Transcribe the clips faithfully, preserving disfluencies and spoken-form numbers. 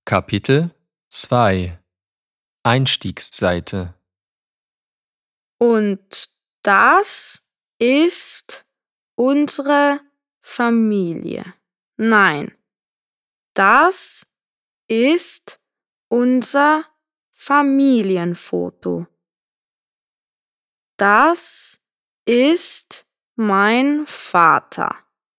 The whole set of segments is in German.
Kapitel zwei Einstiegsseite. Und das ist unsere Familie. Nein, das ist unser Familienfoto. Das ist mein Vater.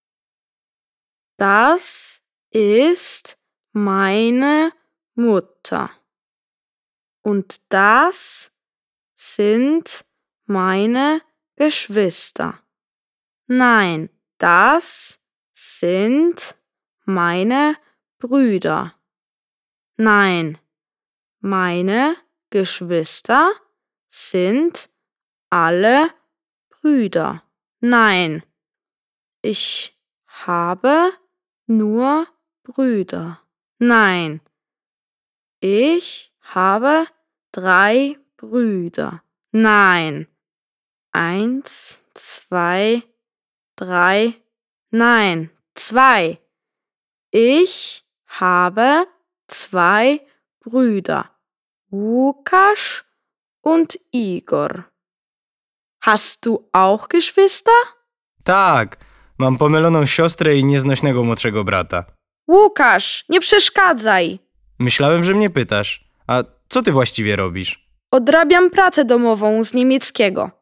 Das ist meine Mutter. Und das sind meine Geschwister. Nein, das sind meine Brüder. Nein, meine Geschwister sind alle Brüder. Nein, ich habe nur Brüder. Nein, ich habe drei Brüder. Nein, eins, zwei, drei, nein, zwei. Ich habe zwei Brüder, Łukasz und Igor. Hast du auch Geschwister? Tak, mam pomyloną siostrę i nieznośnego młodszego brata. Łukasz, nie przeszkadzaj. Myślałem, że mnie pytasz. A co ty właściwie robisz? Odrabiam pracę domową z niemieckiego.